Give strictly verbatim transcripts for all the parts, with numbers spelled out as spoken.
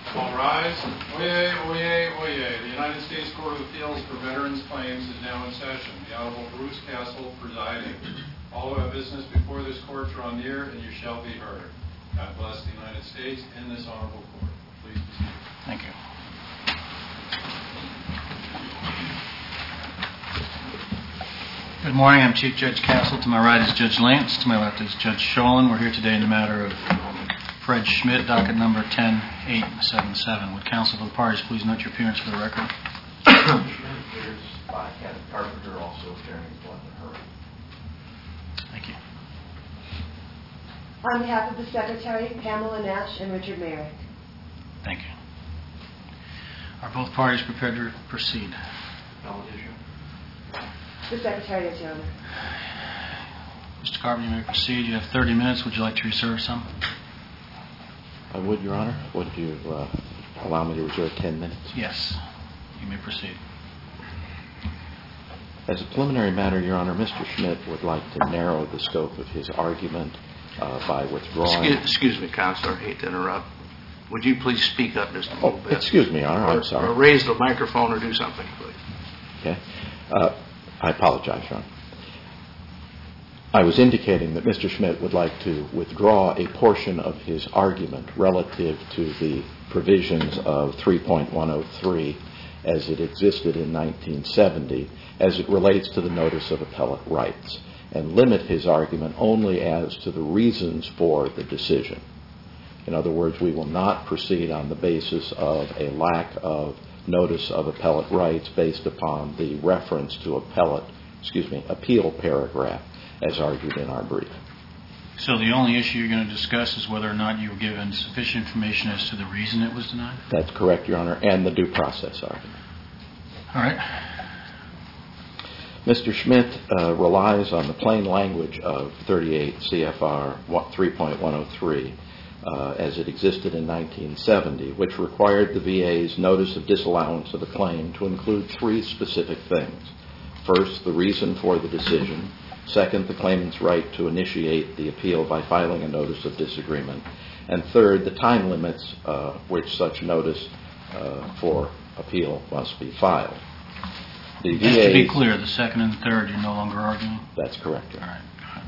All rise. Oyez, oyez, oyez. The United States Court of Appeals for Veterans Claims is now in session. The Honorable Bruce Castle presiding. All who have business before this court draw near, and you shall be heard. God bless the United States and this honorable court. Please proceed. Thank you. Good morning. I'm Chief Judge Castle. To my right is Judge Lance. To my left is Judge Sholin. We're here today in the matter of Fred Schmidt, docket number ten eight seven seven. Would counsel for the parties please note your appearance for the record? Schmidt appears by Kenneth Carpenter, also appearing London Hurry. Thank you. On behalf of the Secretary, Pamela Nash and Richard Merrick. Thank you. Are both parties prepared to proceed? No issue. The Secretary is Your Honor. Mister Carpenter, you may proceed. You have thirty minutes. Would you like to reserve some? I would, Your Honor. Would you uh, allow me to reserve ten minutes? Yes. You may proceed. As a preliminary matter, Your Honor, Mister Schmidt would like to narrow the scope of his argument uh, by withdrawing... Excuse, excuse me, Counselor. I hate to interrupt. Would you please speak up just a little oh, bit? Excuse me, Your Honor. Or, I'm sorry. Or raise the microphone or do something, please. Okay. Uh, I apologize, Your Honor. I was indicating that Mister Schmidt would like to withdraw a portion of his argument relative to the provisions of three point one oh three as it existed in nineteen seventy as it relates to the notice of appellate rights, and limit his argument only as to the reasons for the decision. In other words, we will not proceed on the basis of a lack of notice of appellate rights based upon the reference to appellate, excuse me, appeal paragraph as argued in our brief. So the only issue you're going to discuss is whether or not you were given sufficient information as to the reason it was denied? That's correct, Your Honor, and the due process argument. All right. Mister Schmidt uh, relies on the plain language of thirty-eight C F R three point one oh three uh, as it existed in nineteen seventy, which required the V A's notice of disallowance of a claim to include three specific things. First, the reason for the decision. Second, the claimant's right to initiate the appeal by filing a notice of disagreement. And third, the time limits uh, which such notice uh, for appeal must be filed. The Just to be clear, the second and third you're no longer arguing? That's correct. All right.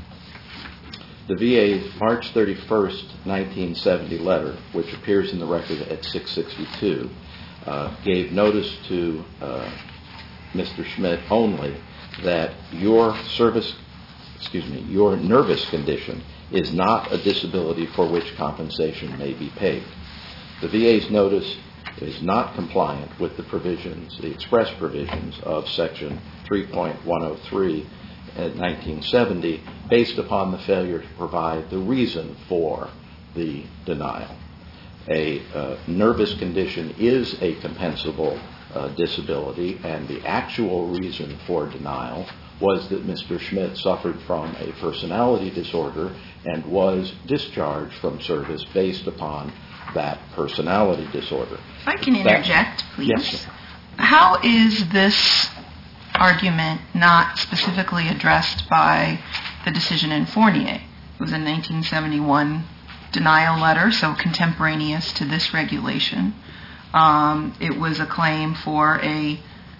The V A's March thirty-first, nineteen seventy letter, which appears in the record at six sixty-two, uh, gave notice to uh, Mister Schmidt only that your service excuse me, your nervous condition is not a disability for which compensation may be paid. The V A's notice is not compliant with the provisions, the express provisions of Section three point one oh three in nineteen seventy, based upon the failure to provide the reason for the denial. A uh, nervous condition is a compensable uh, disability, and the actual reason for denial was that Mister Schmidt suffered from a personality disorder and was discharged from service based upon that personality disorder. If I can interject, that, please. Yes, sir. How is this argument not specifically addressed by the decision in Fournier? It was a nineteen seventy-one denial letter, so contemporaneous to this regulation. Um, it was a claim for a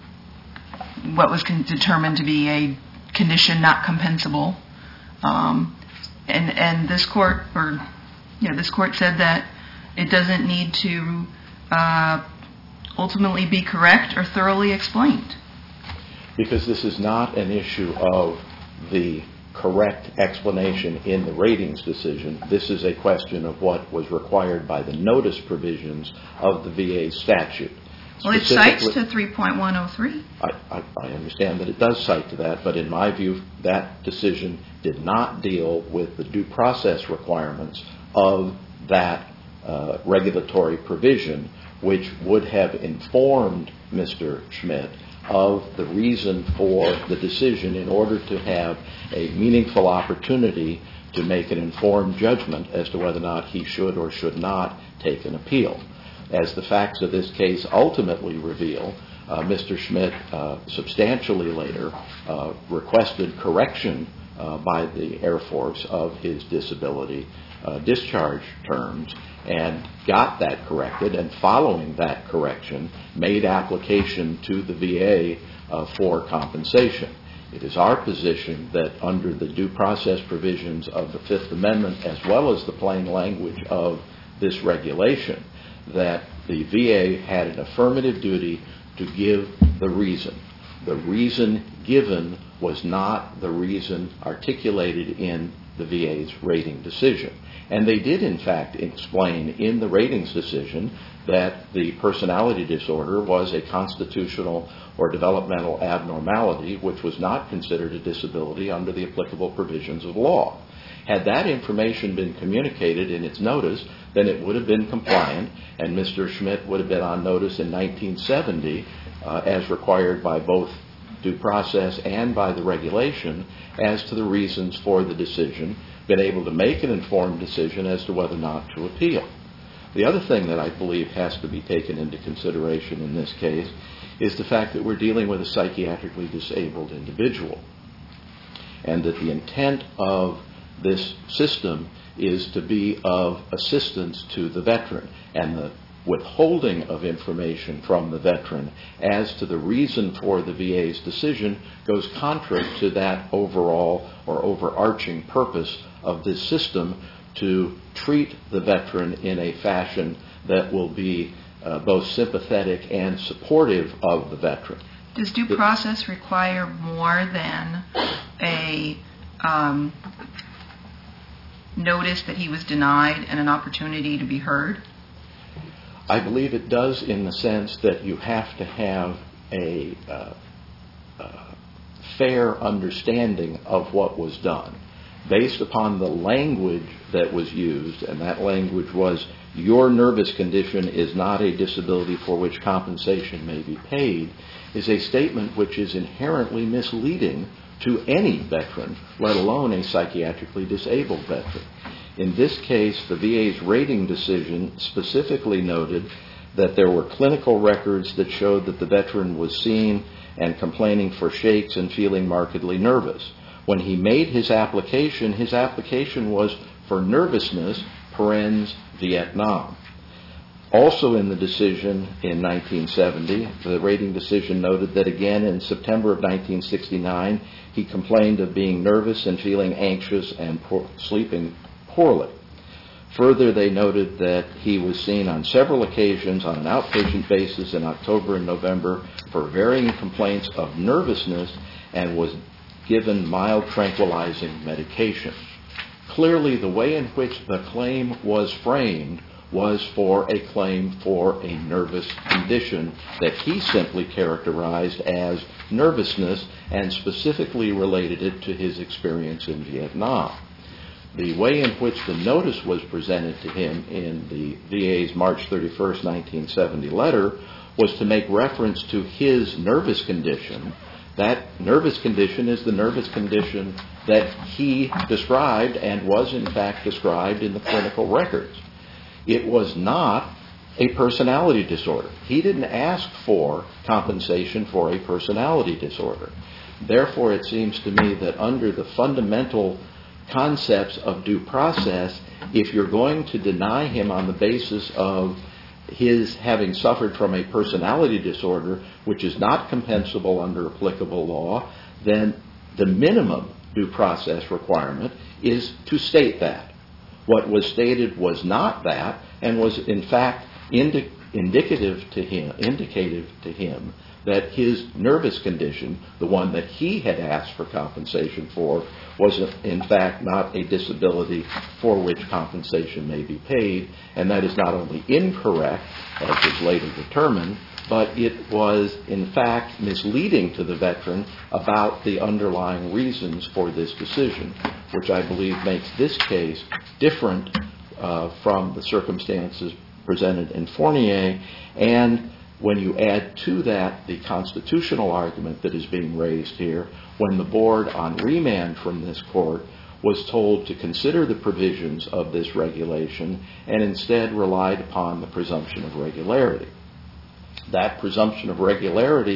what was con- determined to be a condition not compensable, um, and and this court or yeah this court said that it doesn't need to uh, ultimately be correct or thoroughly explained. Because this is not an issue of the correct explanation in the ratings decision. This is a question of what was required by the notice provisions of the V A statute. Well, it cites to three point one oh three. I, I, I understand that it does cite to that, but in my view, that decision did not deal with the due process requirements of that uh, regulatory provision, which would have informed Mister Schmidt of the reason for the decision in order to have a meaningful opportunity to make an informed judgment as to whether or not he should or should not take an appeal. As the facts of this case ultimately reveal, uh, Mister Schmidt uh, substantially later uh, requested correction uh, by the Air Force of his disability uh, discharge terms and got that corrected, and following that correction made application to the V A uh, for compensation. It is our position that under the due process provisions of the Fifth Amendment, as well as the plain language of this regulation, that the V A had an affirmative duty to give the reason. The reason given was not the reason articulated in the V A's rating decision. And they did, in fact, explain in the ratings decision that the personality disorder was a constitutional or developmental abnormality which was not considered a disability under the applicable provisions of law. Had that information been communicated in its notice, then it would have been compliant, and Mister Schmidt would have been on notice in nineteen seventy, uh, as required by both due process and by the regulation, as to the reasons for the decision, been able to make an informed decision as to whether or not to appeal. The other thing that I believe has to be taken into consideration in this case is the fact that we're dealing with a psychiatrically disabled individual, and that the intent of this system is to be of assistance to the veteran, and the withholding of information from the veteran as to the reason for the V A's decision goes contrary to that overall or overarching purpose of this system to treat the veteran in a fashion that will be uh, both sympathetic and supportive of the veteran. Does due process require more than a um, notice that he was denied and an opportunity to be heard? I believe it does, in the sense that you have to have a uh, uh, fair understanding of what was done based upon the language that was used, and that language was, your nervous condition is not a disability for which compensation may be paid, is a statement which is inherently misleading to any veteran, let alone a psychiatrically disabled veteran. In this case, the V A's rating decision specifically noted that there were clinical records that showed that the veteran was seen and complaining for shakes and feeling markedly nervous. When he made his application, his application was for nervousness, parens Vietnam. Also in the decision in nineteen seventy, the rating decision noted that again in September of nineteen sixty-nine, he complained of being nervous and feeling anxious and poor, sleeping poorly. Further, they noted that he was seen on several occasions on an outpatient basis in October and November for varying complaints of nervousness and was given mild tranquilizing medication. Clearly, the way in which the claim was framed was for a claim for a nervous condition that he simply characterized as nervousness and specifically related it to his experience in Vietnam. The way in which the notice was presented to him in the V A's March thirty-first, nineteen seventy letter was to make reference to his nervous condition. That nervous condition is the nervous condition that he described and was in fact described in the clinical records. It was not a personality disorder. He didn't ask for compensation for a personality disorder. Therefore, it seems to me that under the fundamental concepts of due process, if you're going to deny him on the basis of his having suffered from a personality disorder, which is not compensable under applicable law, then the minimum due process requirement is to state that. What was stated was not that, and was in fact indi- indicative to him, indicative to him that his nervous condition, the one that he had asked for compensation for, was in fact not a disability for which compensation may be paid, and that is not only incorrect, as was later determined, but it was in fact misleading to the veteran about the underlying reasons for this decision, which I believe makes this case different uh, from the circumstances presented in Fournier. And when you add to that the constitutional argument that is being raised here, when the board on remand from this court was told to consider the provisions of this regulation and instead relied upon the presumption of regularity. That presumption of regularity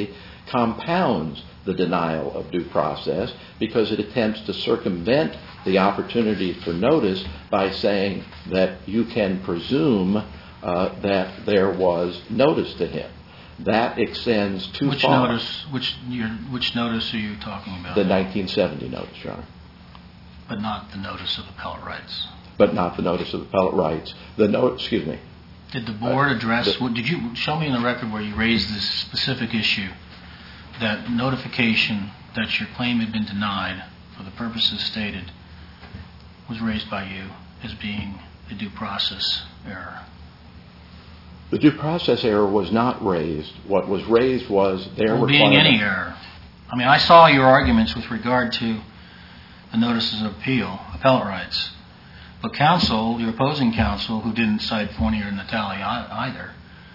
compounds the denial of due process because it attempts to circumvent the opportunity for notice by saying that you can presume uh, that there was notice to him. That extends too which far. Notice, which, your, which notice are you talking about? The nineteen seventy notice, Your Honor. But not the notice of appellate rights. But not the notice of appellate rights. The note, excuse me. Did the board address, Uh, the- what, did you, show me in the record where you raised this specific issue, that notification that your claim had been denied for the purposes stated was raised by you as being a due process error? The due process error was not raised. What was raised was their Well, being requirement. any error. I mean, I saw your arguments with regard to the notices of appeal, appellate rights. But counsel, your opposing counsel, who didn't cite Fournier and Natali either,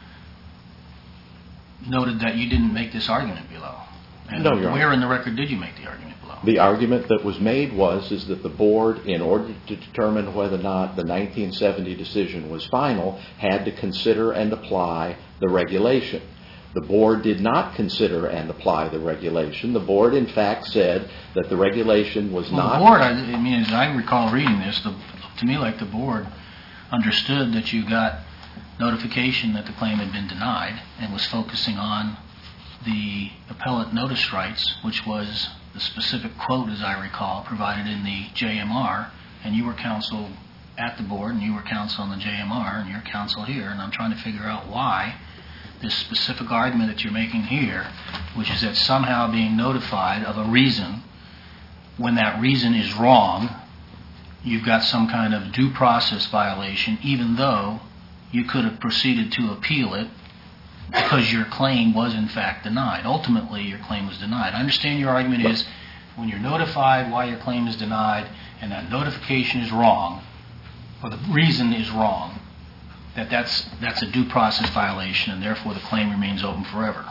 noted that you didn't make this argument below. And No, Your Honor. where in the record did you make the argument below? The argument that was made was is that the board, in order to determine whether or not the nineteen seventy decision was final, had to consider and apply the regulation. The board did not consider and apply the regulation. The board, in fact, said that the regulation was Well, not... the board, I, I mean, as I recall reading this, the, to me like the board understood that you got notification that the claim had been denied and was focusing on the appellate notice rights, which was the specific quote, as I recall, provided in the J M R, and you were counsel at the board, and you were counsel on the J M R, and you're counsel here, and I'm trying to figure out why this specific argument that you're making here, which is that somehow being notified of a reason, when that reason is wrong, you've got some kind of due process violation, even though you could have proceeded to appeal it because your claim was in fact denied. Ultimately, your claim was denied. I understand your argument is when you're notified why your claim is denied and that notification is wrong, or the reason is wrong, that that's, that's a due process violation and therefore the claim remains open forever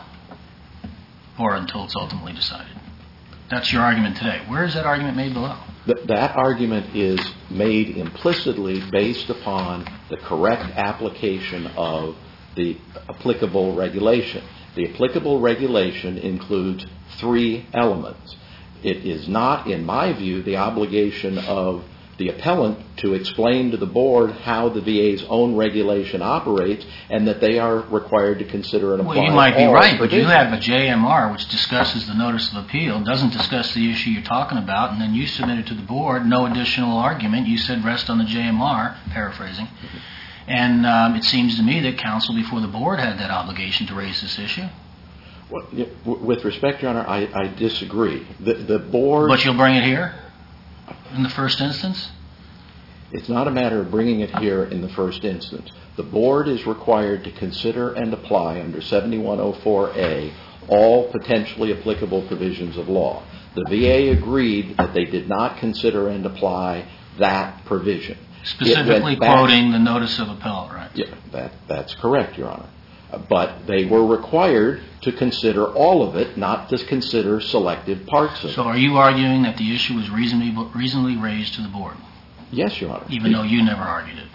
or until it's ultimately decided. That's your argument today. Where is that argument made below? Th- that argument is made implicitly based upon the correct application of the applicable regulation. The applicable regulation includes three elements. It is not, in my view, the obligation of the appellant to explain to the board how the V A's own regulation operates and that they are required to consider and apply. Well, you might be all right, but you provisions. have a J M R which discusses the notice of appeal, doesn't discuss the issue you're talking about, and then you submitted to the board no additional argument. You said rest on the J M R, paraphrasing. And um, it seems to me that counsel before the board had that obligation to raise this issue. Well, yeah, w- with respect, Your Honor, I, I disagree. The, the board... But you'll bring it here in the first instance? It's not a matter of bringing it here in the first instance. The board is required to consider and apply under seventy-one oh four A all potentially applicable provisions of law. The V A agreed that they did not consider and apply that provision. Specifically back, quoting the notice of appellate rights. Yeah, that, that's correct, Your Honor. Uh, But they were required to consider all of it, not to consider selected parts of it. So are you arguing that the issue was reasonably, reasonably raised to the board, Yes, Your Honor. even though you never argued it?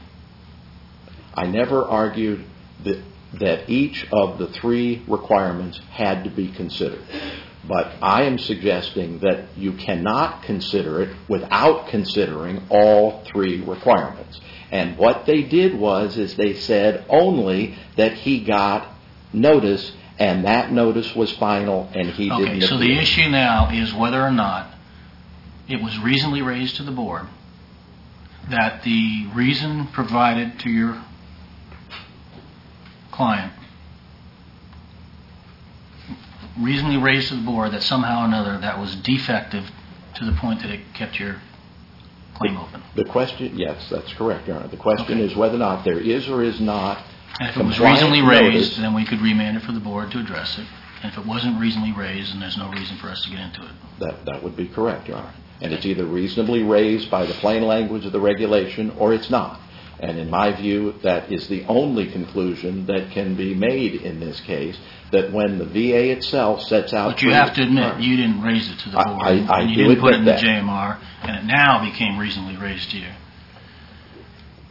I never argued that, that each of the three requirements had to be considered. But I am suggesting that you cannot consider it without considering all three requirements. And what they did was is they said only that he got notice and that notice was final and he Okay, didn't so the appeal. issue now is whether or not it was reasonably raised to the board that the reason provided to your client, reasonably raised to the board that somehow or another that was defective to the point that it kept your claim open. The question, yes, that's correct, Your Honor. The question Okay. is whether or not there is or is not And if it was compliance reasonably notice. raised, then we could remand it for the board to address it. And if it wasn't reasonably raised, then there's no reason for us to get into it. That, that would be correct, Your Honor. And it's either reasonably raised by the plain language of the regulation or it's not. And in my view, that is the only conclusion that can be made in this case, that when the V A itself sets out... But you have to admit, you didn't raise it to the I- board. I- I and you do didn't put it in admit the that. J M R, and it now became reasonably raised to you.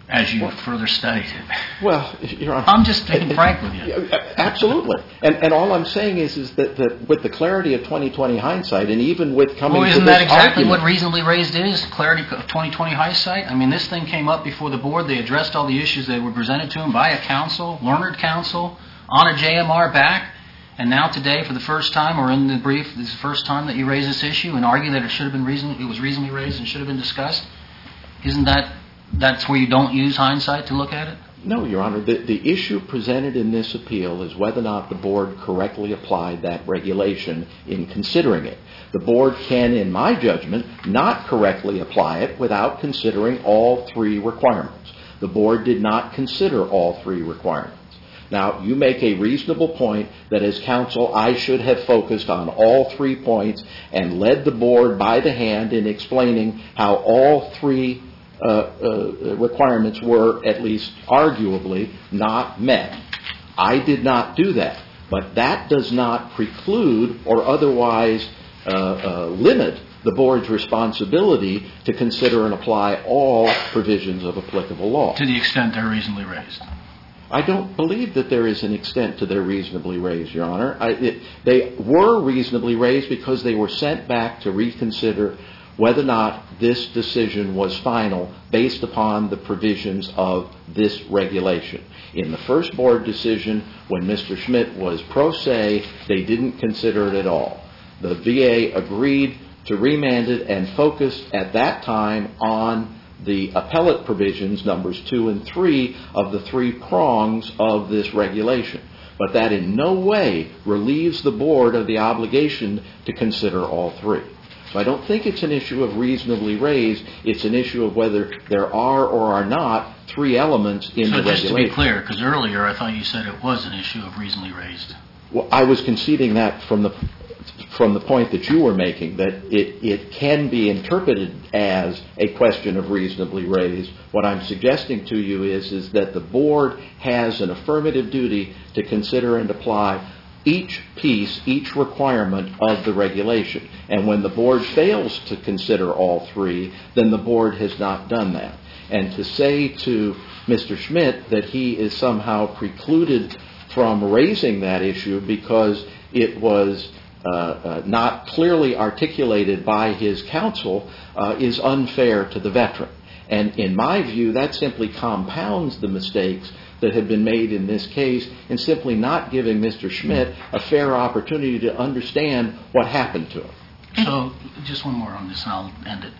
as you Well- further studied it. Well, Your Honor... I'm just being frank with you. Yeah, absolutely. And and all I'm saying is is that, that with the clarity of twenty twenty hindsight, and even with coming Well, to isn't this that exactly argument, what reasonably raised is? Clarity of twenty twenty hindsight? I mean, this thing came up before the board. They addressed all the issues that were presented to them by a counsel, learned counsel, on a J M R back. And now today, for the first time, or in the brief, this is the first time that you raise this issue and argue that it should have been reason, it was reasonably raised and should have been discussed. Isn't that that's where you don't use hindsight to look at it? No, Your Honor. The, the issue presented in this appeal is whether or not the board correctly applied that regulation in considering it. The board can, in my judgment, not correctly apply it without considering all three requirements. The board did not consider all three requirements. Now, you make a reasonable point that as counsel, I should have focused on all three points and led the board by the hand in explaining how all three uh, uh, requirements were, at least arguably, not met. I did not do that. But that does not preclude or otherwise uh, uh, limit the board's responsibility to consider and apply all provisions of applicable law. To the extent they're reasonably raised. I don't believe that there is an extent to their reasonably raised, Your Honor. I, it, they were reasonably raised because they were sent back to reconsider whether or not this decision was final based upon the provisions of this regulation. In the first board decision, when Mister Schmidt was pro se, they didn't consider it at all. The V A agreed to remand it and focused at that time on the appellate provisions, numbers two and three, of the three prongs of this regulation. But that in no way relieves the board of the obligation to consider all three. So I don't think it's an issue of reasonably raised. It's an issue of whether there are or are not three elements in so the regulation. So just to be clear, because earlier I thought you said it was an issue of reasonably raised. Well, I was conceding that from the from the point that you were making, that it, it can be interpreted as a question of reasonably raised. What I'm suggesting to you is, is that the board has an affirmative duty to consider and apply each piece, each requirement of the regulation. And when the board fails to consider all three, then the board has not done that. And to say to Mister Schmidt that he is somehow precluded from raising that issue because it was Uh, uh, not clearly articulated by his counsel uh, is unfair to the veteran. And in my view, that simply compounds the mistakes that have been made in this case in simply not giving Mister Schmidt a fair opportunity to understand what happened to him. So just one more on this and I'll end it.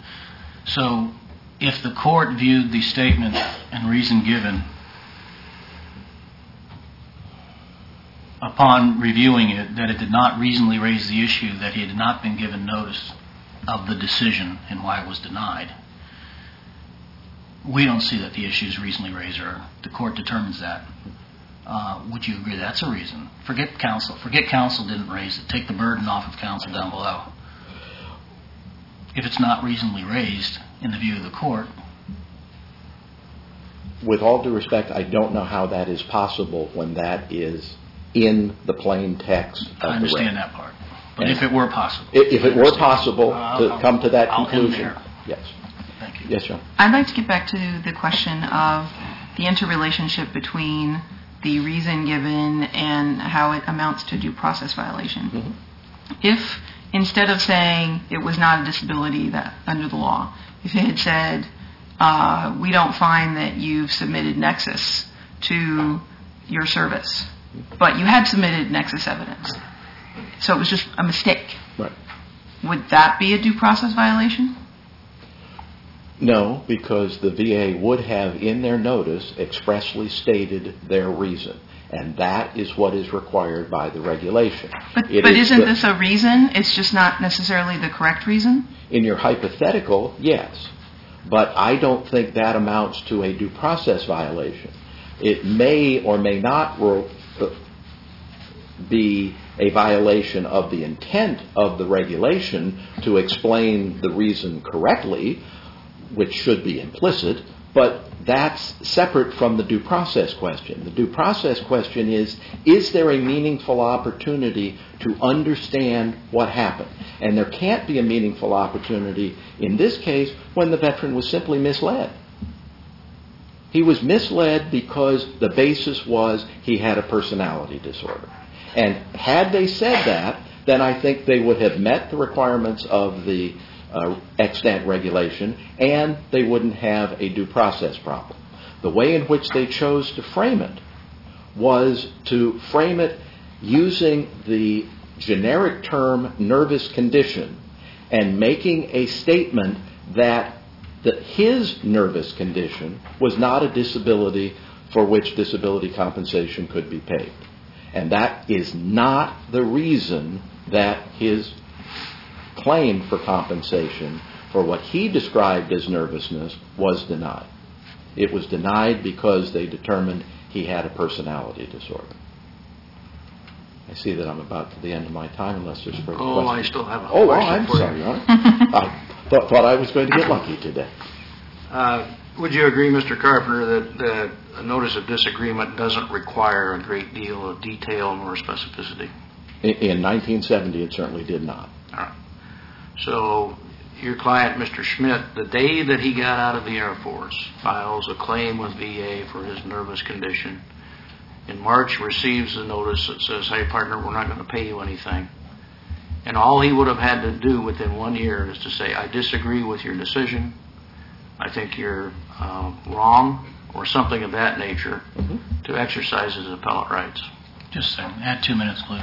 So if the court viewed the statement and reason given upon reviewing it, that it did not reasonably raise the issue, that he had not been given notice of the decision and why it was denied, we don't see that the issue is reasonably raised, or the court determines that. Uh, would you agree that's a reason? Forget counsel. Forget counsel didn't raise it. Take the burden off of counsel down below. If it's not reasonably raised in the view of the court. With all due respect, I don't know how that is possible when that is in the plain text of the I understand record. that part. But if it were possible. If, if it were possible Uh, to come to that I'll end conclusion, there. yes. Thank you. Yes, John. I'd like to get back to the question of the interrelationship between the reason given and how it amounts to due process violation. Mm-hmm. If instead of saying it was not a disability that under the law, if it had said, uh, we don't find that you've submitted nexus to your service, but you had submitted nexus evidence, so it was just a mistake, Right. would that be a due process violation? No, because the V A would have in their notice expressly stated their reason. And that is what is required by the regulation. But, It but is isn't the- this a reason? It's just not necessarily the correct reason? In your hypothetical, yes. But I don't think that amounts to a due process violation. It may or may not ro- be a violation of the intent of the regulation to explain the reason correctly, which should be implicit, but that's separate from the due process question. The due process question is, is there a meaningful opportunity to understand what happened? And there can't be a meaningful opportunity in this case when the veteran was simply misled. He was misled because the basis was he had a personality disorder. And had they said that, then I think they would have met the requirements of the uh, extant regulation, and they wouldn't have a due process problem. The way in which they chose to frame it was to frame it using the generic term nervous condition and making a statement that that his nervous condition was not a disability for which disability compensation could be paid. And that is not the reason that his claim for compensation for what he described as nervousness was denied. It was denied because they determined he had a personality disorder. I see that I'm about to the end of my time unless there's further Oh, questions. I still have a Oh, question I'm for sorry, you. Your Honor. I thought, thought I was going to get lucky today. Uh, would you agree, Mister Carpenter, that, that a notice of disagreement doesn't require a great deal of detail nor specificity? In, in nineteen seventy, it certainly did not. All right. So your client, Mister Schmidt, the day that he got out of the Air Force, files a claim with V A for his nervous condition. In March, receives a notice that says, hey, partner, we're not going to pay you anything. And all he would have had to do within one year is to say, I disagree with your decision. I think you're uh, wrong, or something of that nature, Mm-hmm. to exercise his appellate rights. Just a second. Add two minutes, please.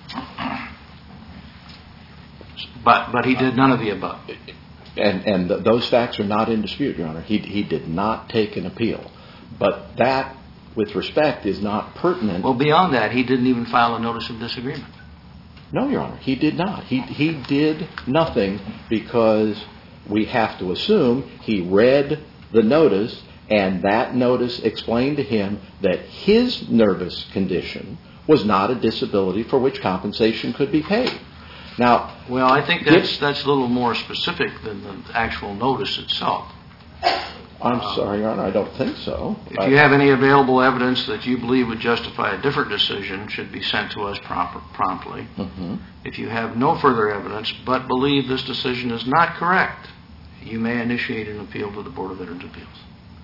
But but he did none of the above. And, and th- those facts are not in dispute, Your Honor. He, he did not take an appeal. But that, with respect, is not pertinent. Well, beyond that, he didn't even file a notice of disagreement. No, Your Honor, he did not. He, he did nothing because we have to assume he read the notice, and that notice explained to him that his nervous condition was not a disability for which compensation could be paid. Now, Well, I think that's if- that's a little more specific than the actual notice itself. I'm sorry, Your Honor, I don't think so. If you have any available evidence that you believe would justify a different decision, should be sent to us proper, promptly. Mm-hmm. If you have no further evidence but believe this decision is not correct, you may initiate an appeal to the Board of Veterans' Appeals.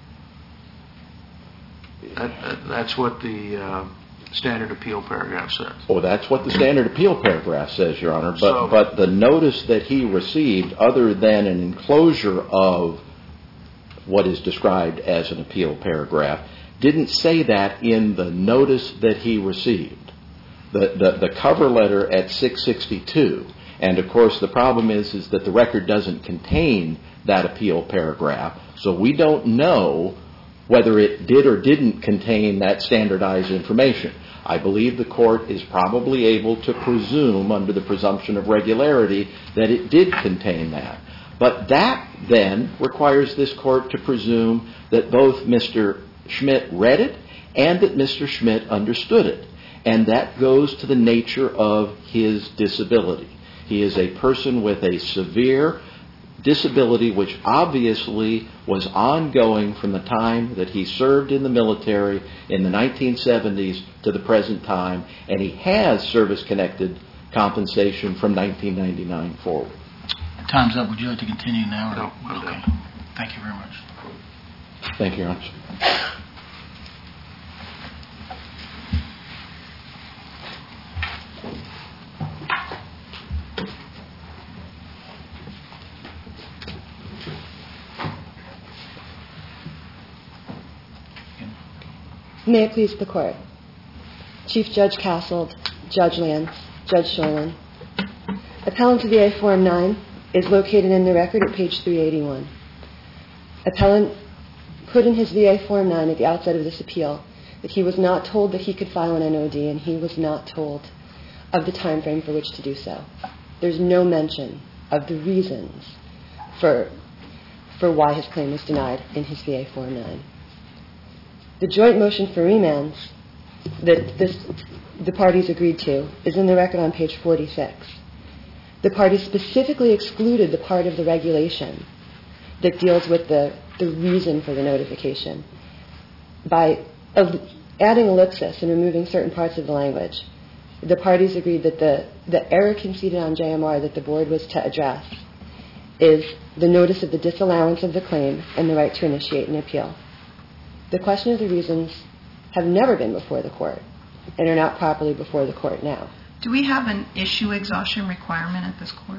That, that, that's what the uh, standard appeal paragraph says. Well, that's what the standard appeal paragraph says, Your Honor. But So- but the notice that he received, other than an enclosure of what is described as an appeal paragraph, didn't say that in the notice that he received. The the, the cover letter at six sixty-two, and of course the problem is is that the record doesn't contain that appeal paragraph, so we don't know whether it did or didn't contain that standardized information. I believe the court is probably able to presume, under the presumption of regularity, that it did contain that. But that then requires this court to presume that both Mister Schmidt read it and that Mister Schmidt understood it. And that goes to the nature of his disability. He is a person with a severe disability which obviously was ongoing from the time that he served in the military in the nineteen seventies to the present time, and he has service-connected compensation from nineteen ninety-nine forward. Time's up. Would you like to continue now? Or? No, I'm Okay. done. Thank you very much. Thank you, Your Honor. May it please the Court. Chief Judge Castle, Judge Lance, Judge Sholin. Appellant to V A Form nine is located in the record at page three eighty-one. Appellant put in his V A Form nine at the outset of this appeal that he was not told that he could file an N O D, and he was not told of the time frame for which to do so. There's no mention of the reasons for, for why his claim was denied in his V A Form nine. The joint motion for remands that this, the parties agreed to is in the record on page forty-six. The parties specifically excluded the part of the regulation that deals with the, the reason for the notification by uh, adding ellipsis and removing certain parts of the language. The parties agreed that the, the error conceded on J M R that the board was to address is the notice of the disallowance of the claim and the right to initiate an appeal. The question of the reasons have never been before the court and are not properly before the court now. Do we have an issue exhaustion requirement at this court?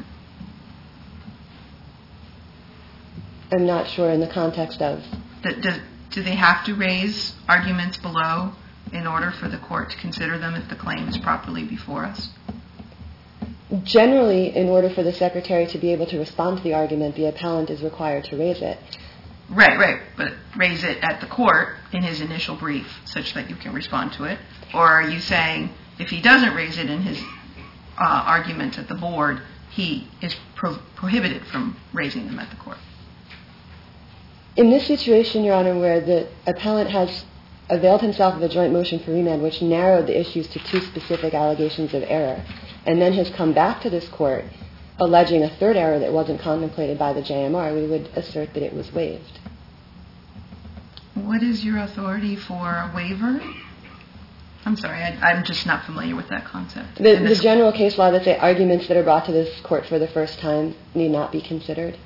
I'm not sure in the context of... That do, do they have to raise arguments below in order for the court to consider them if the claim is properly before us? Generally, in order for the secretary to be able to respond to the argument, the appellant is required to raise it. Right, right, but raise it at the court in his initial brief such that you can respond to it? Or are you saying if he doesn't raise it in his uh, arguments at the board, he is pro- prohibited from raising them at the court? In this situation, Your Honor, where the appellant has availed himself of a joint motion for remand which narrowed the issues to two specific allegations of error, and then has come back to this court alleging a third error that wasn't contemplated by the J M R, we would assert that it was waived. What is your authority for a waiver? I'm sorry, I, I'm just not familiar with that concept. The, the general case law that say arguments that are brought to this court for the first time need not be considered.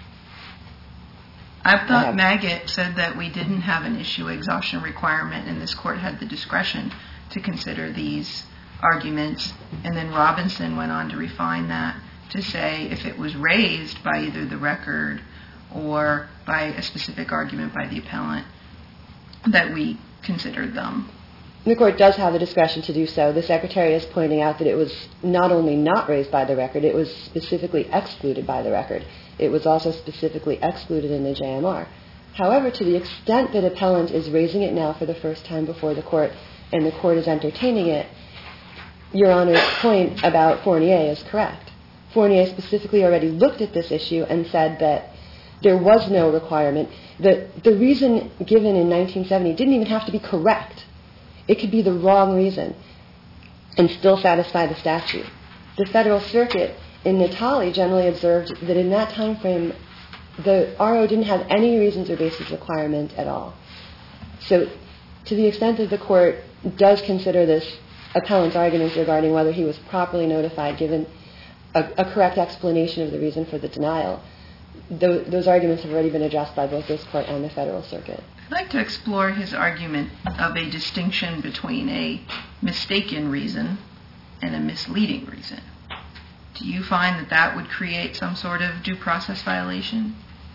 I thought I Maggott said that we didn't have an issue exhaustion requirement and this court had the discretion to consider these arguments, and then Robinson went on to refine that to say if it was raised by either the record or by a specific argument by the appellant, that we considered them. The court does have the discretion to do so. The Secretary is pointing out that it was not only not raised by the record, it was specifically excluded by the record. It was also specifically excluded in the J M R. However, to the extent that appellant is raising it now for the first time before the court and the court is entertaining it, Your Honor's point about Fournier is correct. Fournier specifically already looked at this issue and said that there was no requirement. The, the reason given in nineteen seventy didn't even have to be correct. It could be the wrong reason and still satisfy the statute. The Federal Circuit in Natali generally observed that in that time frame, the R O didn't have any reasons or basis requirement at all. So to the extent that the court does consider this appellant's arguments regarding whether he was properly notified, given a, a correct explanation of the reason for the denial, th- those arguments have already been addressed by both this court and the Federal Circuit. I'd like to explore his argument of a distinction between a mistaken reason and a misleading reason. Do you find that that would create some sort of due process violation?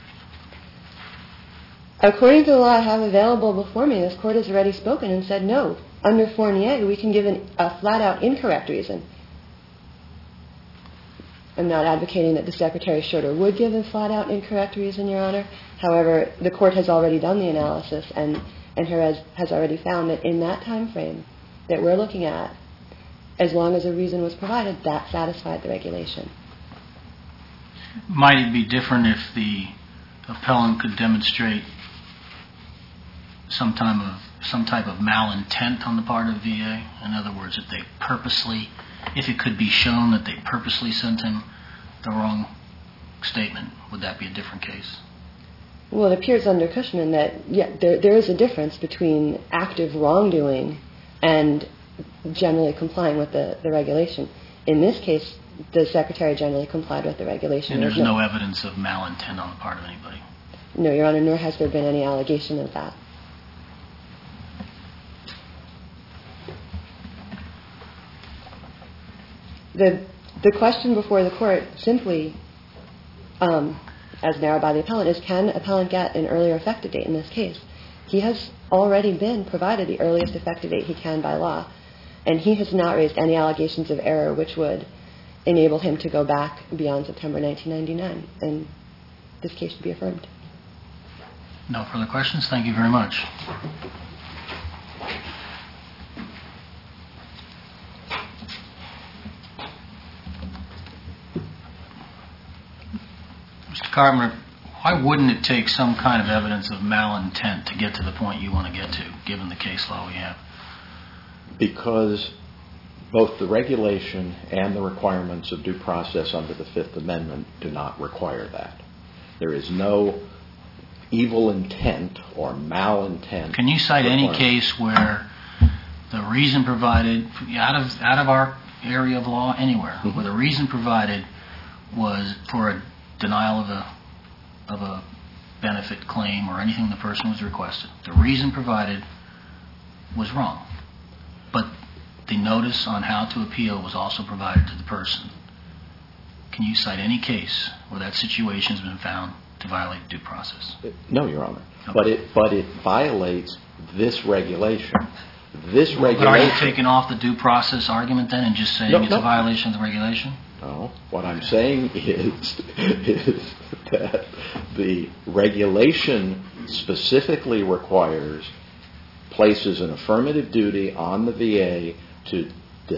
According to the law I have available before me, this court has already spoken and said no. Under Fournier, we can give an, a flat-out incorrect reason. I'm not advocating that the Secretary should or would give a flat-out incorrect reason, Your Honor. However, the court has already done the analysis and, and has, has already found that in that time frame that we're looking at, as long as a reason was provided, that satisfied the regulation. Might it be different if the appellant could demonstrate some type of some type of malintent on the part of V A? In other words, if they purposely, if it could be shown that they purposely sent him the wrong statement, would that be a different case? Well, it appears under Cushman that yeah, there there is a difference between active wrongdoing and generally complying with the, the regulation. In this case, the Secretary generally complied with the regulation. And there's no, no evidence of malintent on the part of anybody? No, Your Honor, nor has there been any allegation of that. The the question before the court simply, um, as narrowed by the appellant, is can appellant get an earlier effective date in this case? He has already been provided the earliest effective date he can by law, and he has not raised any allegations of error which would enable him to go back beyond September nineteen ninety-nine, and this case should be affirmed. No further questions. Thank you very much. Mister Carpenter, why wouldn't it take some kind of evidence of malintent to get to the point you want to get to, given the case law we have? Because both the regulation and the requirements of due process under the Fifth Amendment do not require that. There is no evil intent or malintent. Can you cite any case where the reason provided, out of out of our area of law anywhere, mm-hmm. where the reason provided was for a denial of a of a benefit claim or anything the person was requested. The reason provided was wrong, but the notice on how to appeal was also provided to the person. Can you cite any case where that situation has been found to violate due process? No, Your Honor. Okay. But it but it violates this regulation. This regulation. But are you taking off the due process argument then and just saying No, it's no. a violation of the regulation? No. What I'm saying is, is that the regulation specifically requires, places an affirmative duty on the V A to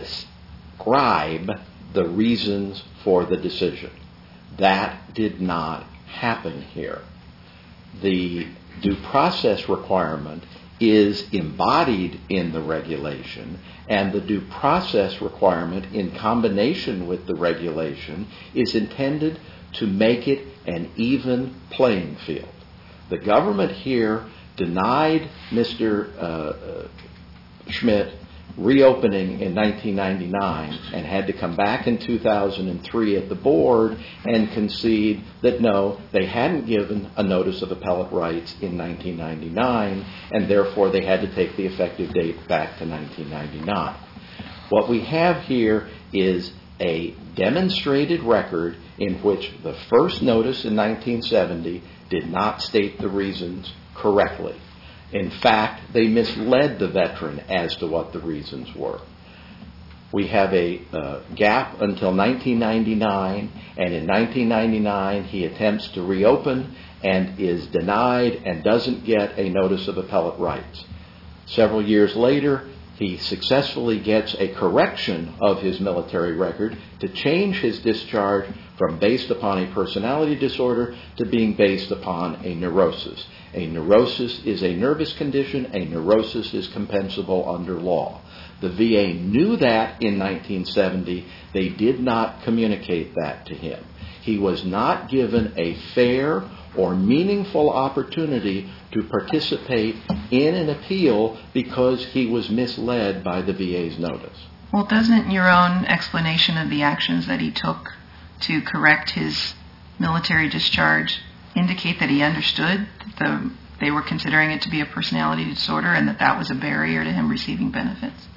describe the reasons for the decision. That did not happen here. The due process requirement is embodied in the regulation, and the due process requirement in combination with the regulation is intended to make it an even playing field. The government here denied Mister Uh, uh, Schmidt reopening in nineteen ninety-nine and had to come back in two thousand three at the board and concede that no, they hadn't given a notice of appellate rights in nineteen ninety-nine, and therefore they had to take the effective date back to nineteen ninety-nine. What we have here is a demonstrated record in which the first notice in nineteen seventy did not state the reasons correctly. In fact, they misled the veteran as to what the reasons were. We have a uh, gap until nineteen ninety-nine, and in nineteen ninety-nine he attempts to reopen and is denied and doesn't get a notice of appellate rights. Several years later, he successfully gets a correction of his military record to change his discharge from based upon a personality disorder to being based upon a neurosis. A neurosis is a nervous condition. A neurosis is compensable under law. The V A knew that in nineteen seventy. They did not communicate that to him. He was not given a fair or meaningful opportunity to participate in an appeal because he was misled by the V A's notice. Well, doesn't your own explanation of the actions that he took to correct his military discharge indicate that he understood that the, they were considering it to be a personality disorder and that that was a barrier to him receiving benefits?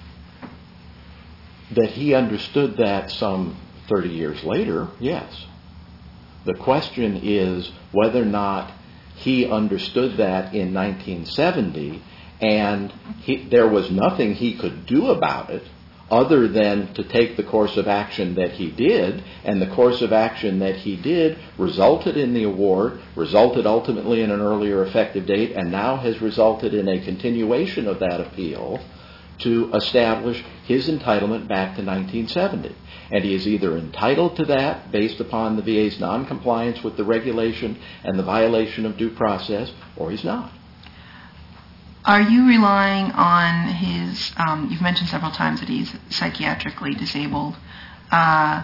That he understood that some thirty years later, yes. The question is whether or not he understood that in nineteen seventy, and he, there was nothing he could do about it other than to take the course of action that he did, and the course of action that he did resulted in the award, resulted ultimately in an earlier effective date, and now has resulted in a continuation of that appeal to establish his entitlement back to nineteen seventy. And he is either entitled to that based upon the V A's noncompliance with the regulation and the violation of due process, or he's not. Are you relying on his, um, you've mentioned several times that he's psychiatrically disabled. Uh,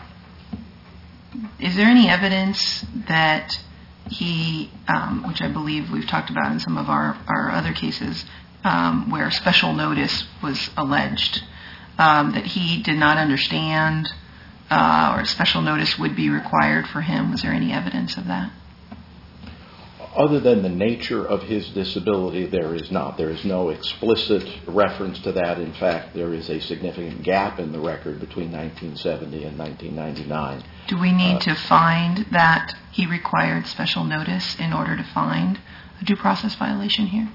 is there any evidence that he, um, which I believe we've talked about in some of our, our other cases, um, where special notice was alleged, um, that he did not understand uh, or special notice would be required for him? Was there any evidence of that? Other than the nature of his disability, there is not. There is no explicit reference to that. In fact, there is a significant gap in the record between nineteen seventy and nineteen ninety-nine. Do we need Uh, to find that he required special notice in order to find a due process violation here?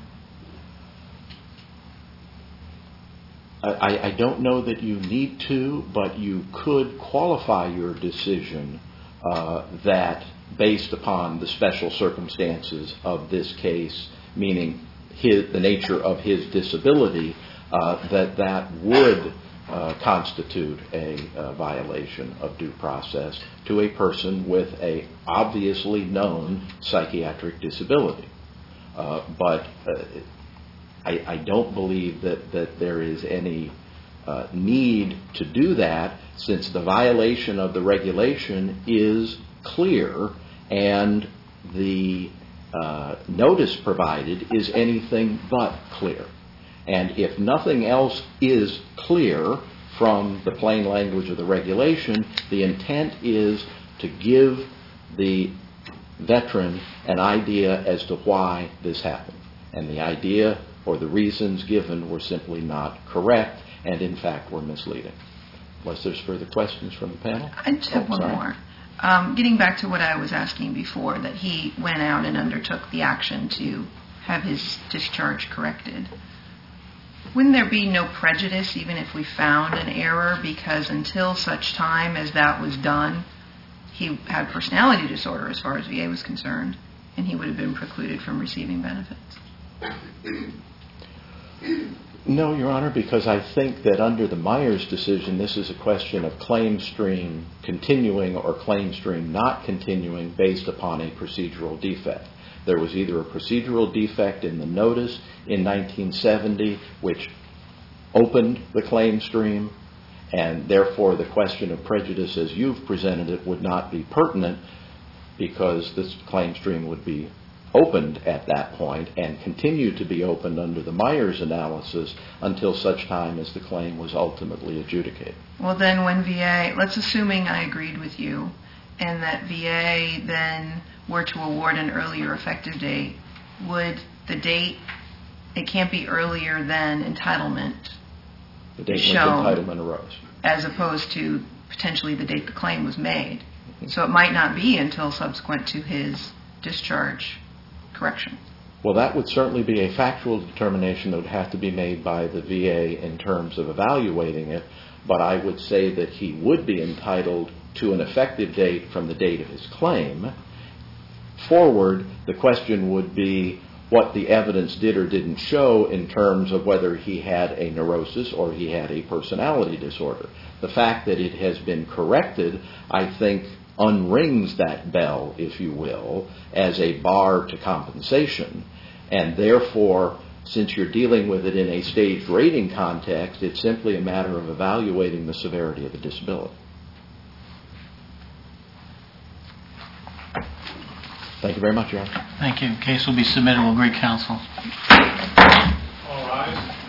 I, I don't know that you need to, but you could qualify your decision uh, that based upon the special circumstances of this case, meaning his, the nature of his disability, uh, that that would uh, constitute a, a violation of due process to a person with a obviously known psychiatric disability. Uh, but uh, I, I don't believe that, that there is any uh, need to do that, since the violation of the regulation is clear and the uh, notice provided is anything but clear. And if nothing else is clear from the plain language of the regulation, the intent is to give the veteran an idea as to why this happened. And the idea or the reasons given were simply not correct and, in fact, were misleading. Unless there's further questions from the panel? I just have Oh, one sorry. more. Um, getting back to what I was asking before, that he went out and undertook the action to have his discharge corrected. Wouldn't there be no prejudice even if we found an error, because until such time as that was done, he had personality disorder as far as V A was concerned, and he would have been precluded from receiving benefits? No, Your Honor, because I think that under the Myers decision, this is a question of claim stream continuing or claim stream not continuing based upon a procedural defect. There was either a procedural defect in the notice in nineteen seventy, which opened the claim stream, and therefore the question of prejudice as you've presented it would not be pertinent because this claim stream would be opened at that point and continue to be opened under the Myers analysis until such time as the claim was ultimately adjudicated. Well, then when V A, let's assuming I agreed with you, and that V A then were to award an earlier effective date, would the date, it can't be earlier than entitlement, The date when shown entitlement arose. as opposed to potentially the date the claim was made. So it might not be until subsequent to his discharge correction. Well, that would certainly be a factual determination that would have to be made by the V A in terms of evaluating it, but I would say that he would be entitled to an effective date from the date of his claim. Forward, the question would be what the evidence did or didn't show in terms of whether he had a neurosis or he had a personality disorder. The fact that it has been corrected, I think, unrings that bell, if you will, as a bar to compensation. And therefore, since you're dealing with it in a staged rating context, it's simply a matter of evaluating the severity of the disability. Thank you very much, Your Honor. Thank you. Case will be submitted. We'll greet counsel. All rise.